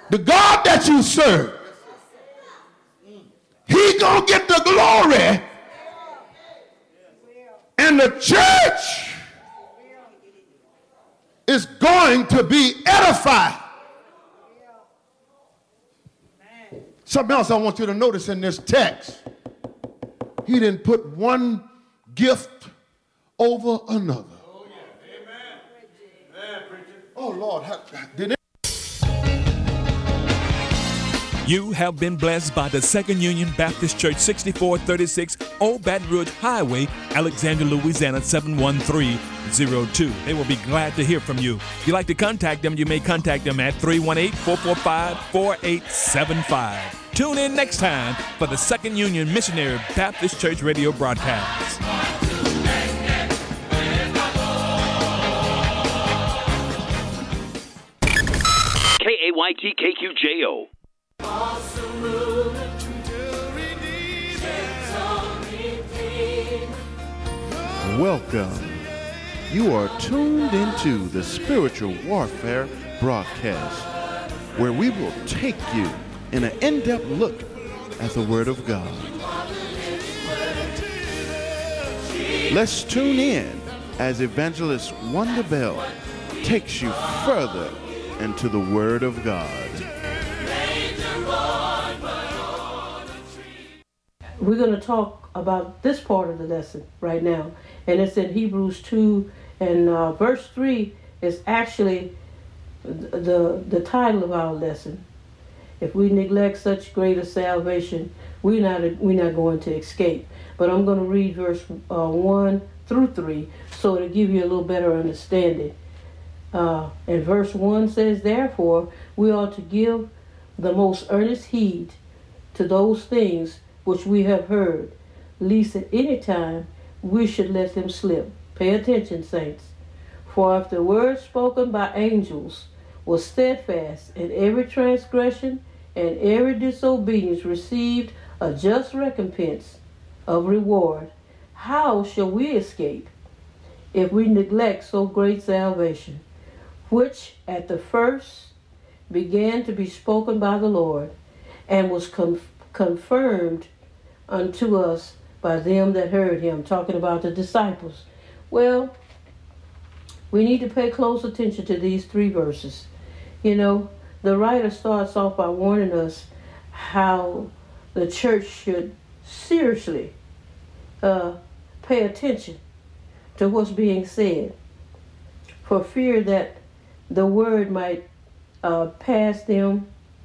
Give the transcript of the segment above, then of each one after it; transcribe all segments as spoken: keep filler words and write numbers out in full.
The God that you serve, he gonna get the glory, and the church is going to be edified. Something else I want you to notice in this text. He didn't put one gift over another. Oh, yeah. Amen. Amen, oh Lord, did it? You have been blessed by the Second Union Baptist Church, sixty-four thirty-six Old Baton Rouge Highway, Alexandria, Louisiana, seven one three zero two. They will be glad to hear from you. If you'd like to contact them, you may contact them at three one eight, four four five, four eight seven five. Tune in next time for the Second Union Missionary Baptist Church radio broadcast. K A Y T K Q J O. Welcome. You are tuned into the Spiritual Warfare broadcast, where we will take you in an in-depth look at the Word of God. Let's tune in as Evangelist Wanda Bell takes you further into the Word of God. We're going to talk about this part of the lesson right now, and it's in Hebrews two, and uh, verse three is actually the the title of our lesson. If we neglect such greater salvation, we're not we're not going to escape. But I'm going to read verse uh, one through three, so to give you a little better understanding. Uh, and verse one says, "Therefore we ought to give the most earnest heed to those things which we have heard, lest at any time we should let them slip." Pay attention, saints. "For if the word spoken by angels was steadfast, and every transgression and every disobedience received a just recompense of reward, how shall we escape if we neglect so great salvation, which at the first began to be spoken by the Lord, and was con- confirmed unto us by them that heard him?" Talking about the disciples. Well, we need to pay close attention to these three verses. You know, the writer starts off by warning us how the church should seriously uh, pay attention to what's being said, for fear that the word might uh, pass them,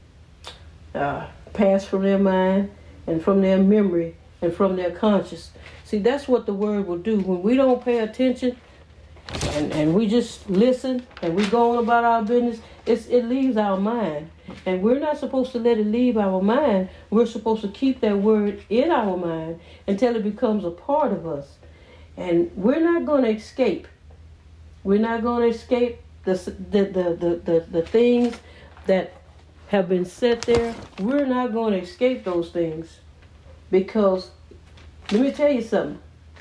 uh, pass from their mind and from their memory and from their conscience. See, that's what the word will do. When we don't pay attention and, and we just listen and we go on about our business, it's, it leaves our mind. And we're not supposed to let it leave our mind. We're supposed to keep that word in our mind until it becomes a part of us. And we're not going to escape. We're not going to escape the, the, the, the, the, the things that have been set there. We're not going to escape those things, because let me tell you something.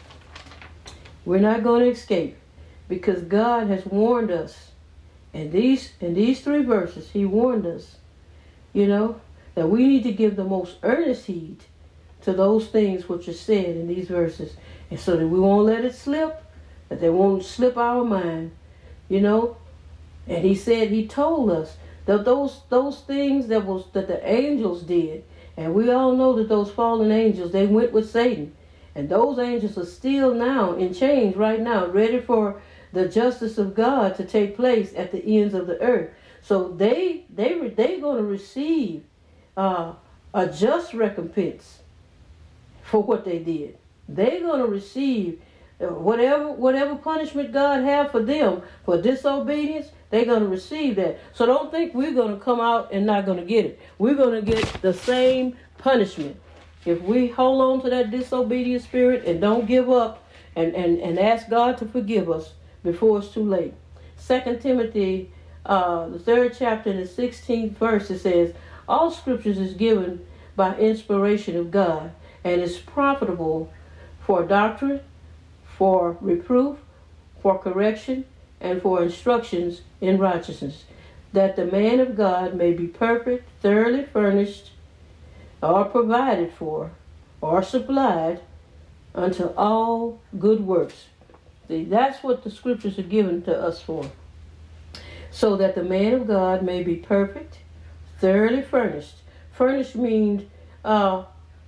We're not going to escape, because God has warned us. And these in these three verses, he warned us, you know, that we need to give the most earnest heed to those things which are said in these verses, and so that we won't let it slip, that they won't slip our mind, you know. And he said, he told us that those those things that was that the angels did, and we all know that those fallen angels, they went with Satan, and those angels are still now in chains right now, ready for the justice of God to take place at the ends of the earth. So they they they're going to receive uh, a just recompense for what they did. They're going to receive whatever whatever punishment God have for them for disobedience. They're going to receive that. So don't think we're going to come out and not going to get it. We're going to get the same punishment if we hold on to that disobedient spirit and don't give up and, and, and ask God to forgive us before it's too late. Second Timothy, uh, the third chapter, and the sixteenth verse, it says, "All scriptures is given by inspiration of God, and is profitable for doctrine, for reproof, for correction, and for instructions in righteousness." that the man of God may be perfect, thoroughly furnished, or provided for, or supplied unto all good works. See, that's what the scriptures are given to us for. So that the man of God may be perfect, thoroughly furnished. Furnished means uh,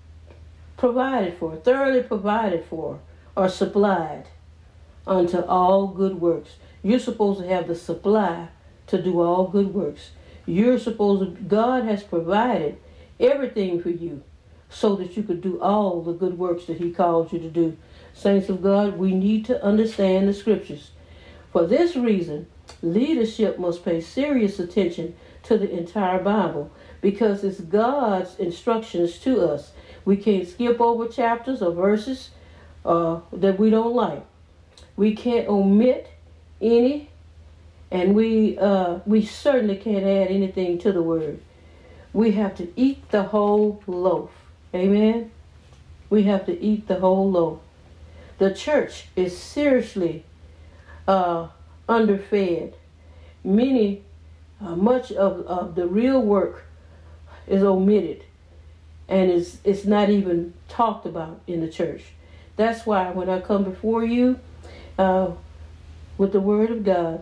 provided for, thoroughly provided for, or supplied unto all good works. You're supposed to have the supply to do all good works. You're supposed to, God has provided everything for you so that you could do all the good works that he called you to do. Saints of God, we need to understand the scriptures. For this reason, leadership must pay serious attention to the entire Bible because it's God's instructions to us. We can't skip over chapters or verses uh, that we don't like. We can't omit any, and we uh, we certainly can't add anything to the word. We have to eat the whole loaf. Amen? We have to eat the whole loaf. The church is seriously uh, underfed. Many, uh, much of, of the real work is omitted and is it's not even talked about in the church. That's why when I come before you uh, with the Word of God,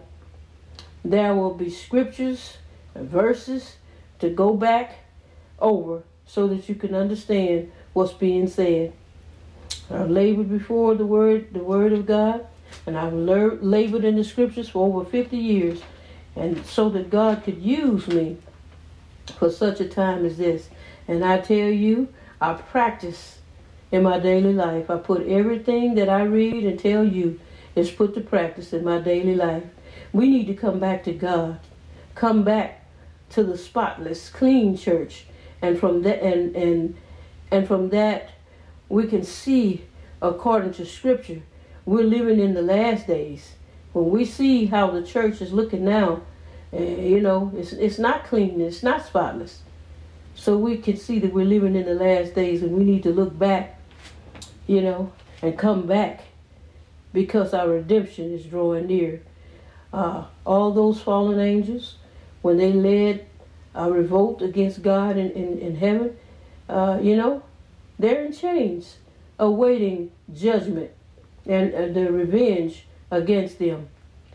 there will be scriptures and verses to go back over so that you can understand what's being said. I've labored before the Word, the Word of God, and I've labored in the scriptures for over fifty years, and so that God could use me for such a time as this. And I tell you, I practice in my daily life. I put everything that I read and tell you is put to practice in my daily life. We need to come back to God. Come back to the spotless, clean church. And from that and and and from that we can see, according to scripture, we're living in the last days. When we see how the church is looking now, uh, you know, it's it's not clean, it's not spotless. So we can see that we're living in the last days, and we need to look back, you know, and come back because our redemption is drawing near. Uh, all those fallen angels, when they led a revolt against God in, in, in heaven, uh, you know, they're in chains, awaiting judgment and uh, the revenge against them.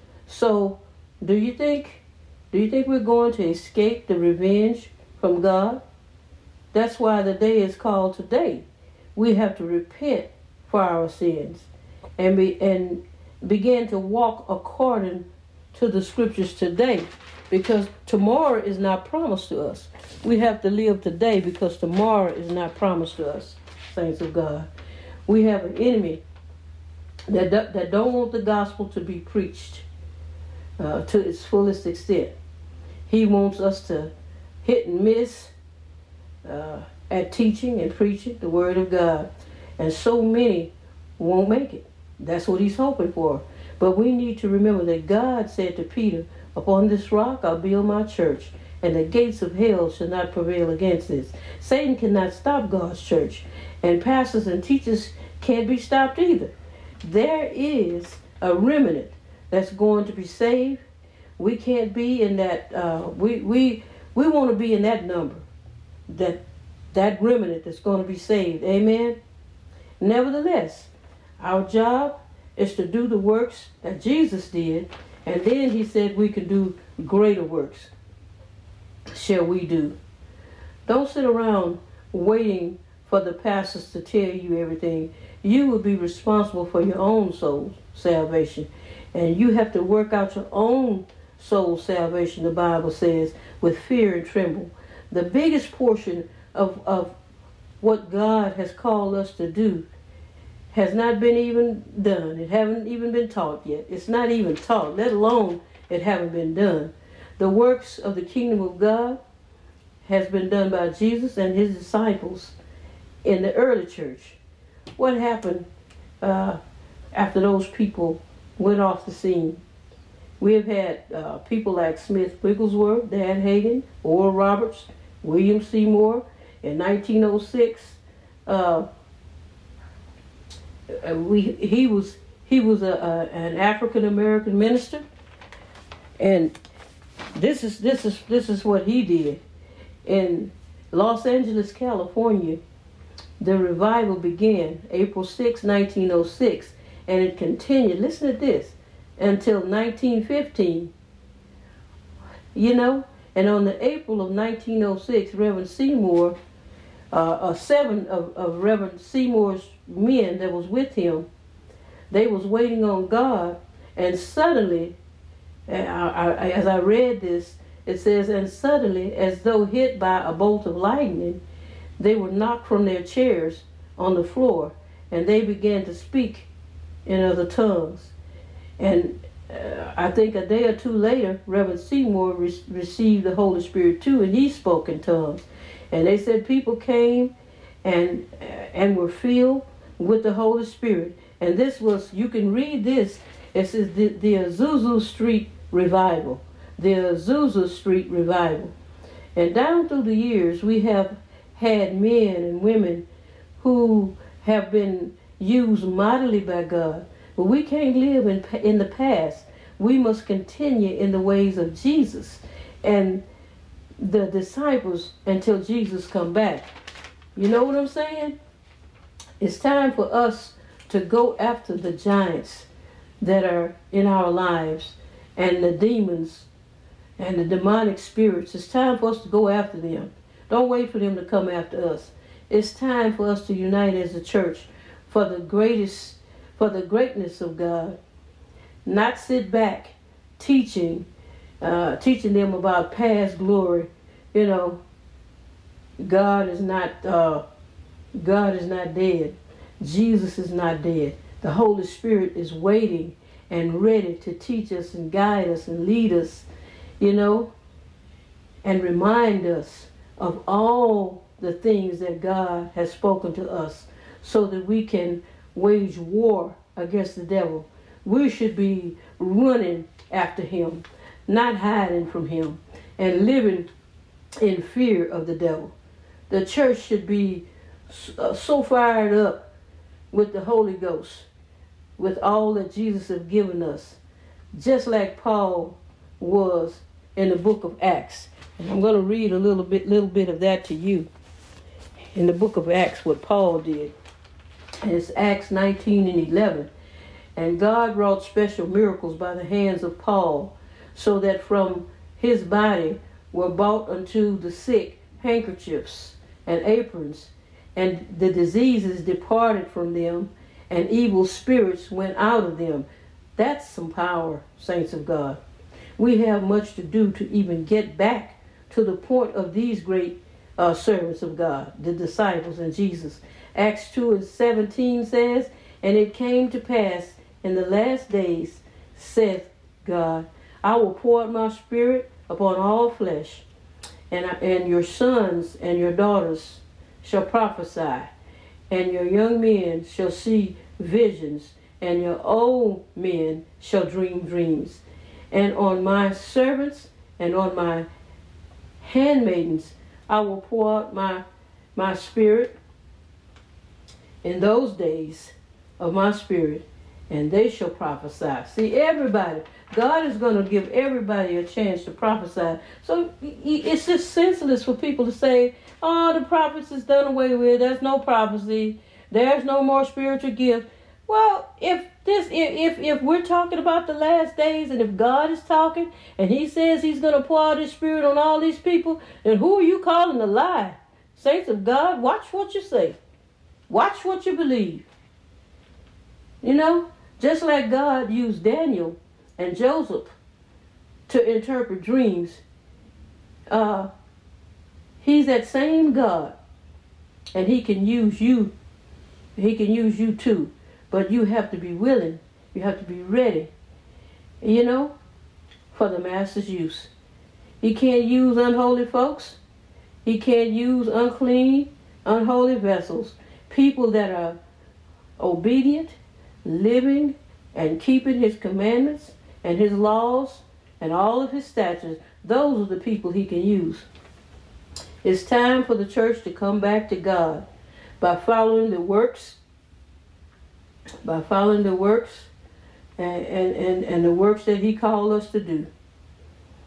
So, do you think, do you think we're going to escape the revenge from God? That's why the day is called today. We have to repent for our sins and be and begin to walk according to the scriptures today, because tomorrow is not promised to us. We have to live today because tomorrow is not promised to us, saints of God. We have an enemy that, do, that don't want the gospel to be preached uh, to its fullest extent. He wants us to hit and miss uh, at teaching and preaching the word of God. And so many won't make it. That's what he's hoping for. But we need to remember that God said to Peter, upon this rock I'll build my church, and the gates of hell shall not prevail against this. Satan cannot stop God's church, and pastors and teachers can't be stopped either. There is a remnant that's going to be saved. We can't be in that, uh, we, we, we want to be in that number, that, that remnant that's going to be saved. Amen? Nevertheless, our job is to do the works that Jesus did, and then he said we can do greater works. Shall we do? Don't sit around waiting for the pastors to tell you everything. You will be responsible for your own soul salvation, and you have to work out your own soul salvation, the Bible says, with fear and tremble. The biggest portion of, of what God has called us to do has not been even done. It haven't even been taught yet. It's not even taught, let alone it haven't been done. The works of the kingdom of God has been done by Jesus and his disciples in the early church. What happened uh, after those people went off the scene? We have had uh, people like Smith Wigglesworth, Dan Hagin, Oral Roberts, William Seymour. In nineteen oh six, uh, we he was he was a, a an African American minister, and This is this is this is what he did. In Los Angeles, California, the revival began April sixth, nineteen oh six, and it continued, listen to this, until nineteen fifteen. You know, and on the April of nineteen oh six, Reverend Seymour, uh, uh, seven of, of Reverend Seymour's men that was with him, they was waiting on God, and suddenly, I, I, as I read this, it says, and suddenly, as though hit by a bolt of lightning, they were knocked from their chairs on the floor, and they began to speak in other tongues. And uh, I think a day or two later, Reverend Seymour re- received the Holy Spirit too, and he spoke in tongues. And they said people came and uh, and were filled with the Holy Spirit. And this was, you can read this, it says the, the Azusa Street Revival. The Azusa Street Revival. And down through the years, we have had men and women who have been used mightily by God. But we can't live in, in the past. We must continue in the ways of Jesus and the disciples until Jesus come back. You know what I'm saying? It's time for us to go after the giants that are in our lives and the demons and the demonic spirits. It's time for us to go after them. Don't wait for them to come after us. It's time for us to unite as a church for the greatest, for the greatness of God. Not sit back teaching, uh, teaching them about past glory. You know, God is not, uh, God is not dead. Jesus is not dead. The Holy Spirit is waiting and ready to teach us and guide us and lead us, you know, and remind us of all the things that God has spoken to us so that we can wage war against the devil. We should be running after him, not hiding from him, and living in fear of the devil. The church should be so fired up with the Holy Ghost, with all that Jesus has given us, just like Paul was in the book of Acts. And I'm going to read a little bit, little bit of that to you. In the book of Acts, what Paul did. And it's Acts nineteen and eleven. And God wrought special miracles by the hands of Paul, so that from his body were brought unto the sick handkerchiefs and aprons, and the diseases departed from them, and evil spirits went out of them. That's some power, saints of God. We have much to do to even get back to the point of these great uh, servants of God, the disciples and Jesus. Acts two and seventeen says, and it came to pass in the last days, saith God, I will pour out my spirit upon all flesh, and, I, and your sons and your daughters shall prophesy, and your young men shall see visions, and your old men shall dream dreams. And on my servants and on my handmaidens I will pour out my, my spirit in those days of my spirit, and they shall prophesy. See, everybody, God is going to give everybody a chance to prophesy. So it's just senseless for people to say, oh, the prophets is done away with. There's no prophecy. There's no more spiritual gift. Well, if this, if, if if we're talking about the last days, and if God is talking, and he says he's going to pour out his spirit on all these people, then who are you calling a lie? Saints of God, watch what you say. Watch what you believe. You know, just like God used Daniel and Joseph to interpret dreams, uh, he's that same God, and he can use you. He can use you too. But you have to be willing. You have to be ready, you know, for the master's use. He can't use unholy folks. He can't use unclean, unholy vessels. People that are obedient, living, and keeping his commandments and his laws and all of his statutes. Those are the people he can use. It's time for the church to come back to God by following the works by following the works and, and, and, and the works that he called us to do.